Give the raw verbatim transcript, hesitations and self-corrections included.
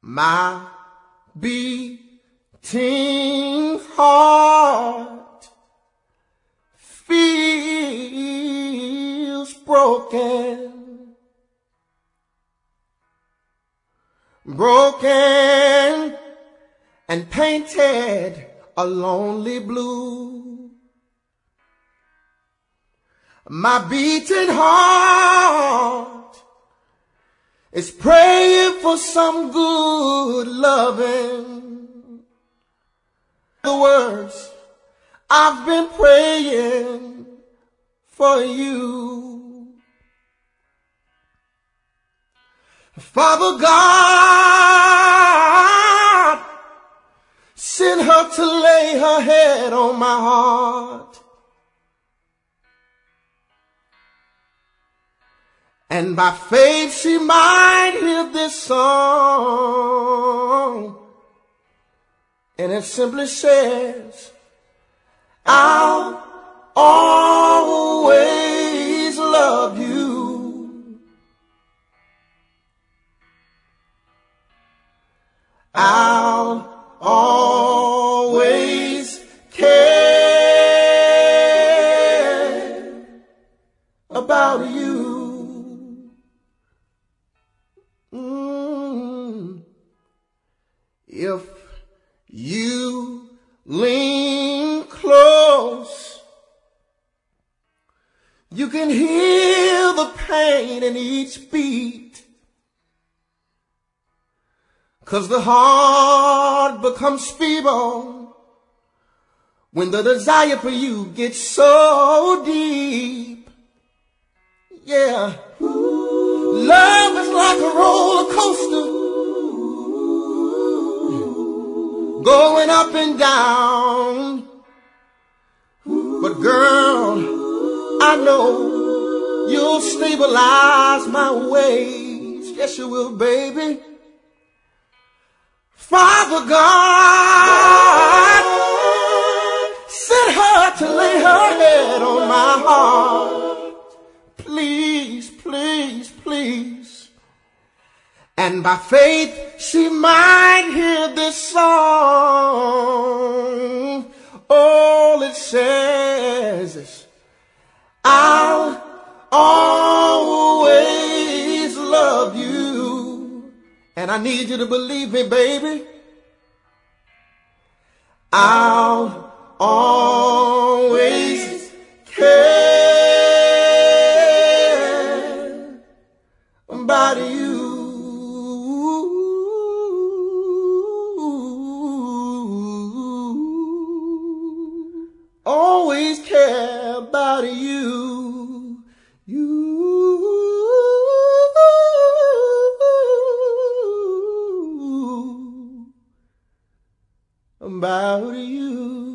My beating heart feels broken, broken and painted a lonely blue. My beating heart is praying for some good loving. The words, I've been praying for you. Father God, send her to lay her head on my heart. And by faith she might hear this song. And it simply says, I'll always love you. I'll always care about you. Mm. If you lean close, you can hear the pain in each beat, 'cause the heart becomes feeble when the desire for you gets so deep. Yeah. Love is like a roller coaster, going up and down. But girl, I know you'll stabilize my ways. Yes, you will, baby. Father God, send her to lay her head on my heart. Please, please, please. And by faith she might hear this song. All it says is, I'll always love you. And I need you to believe me, baby. I'll always care about you. Always care about you. You. About you.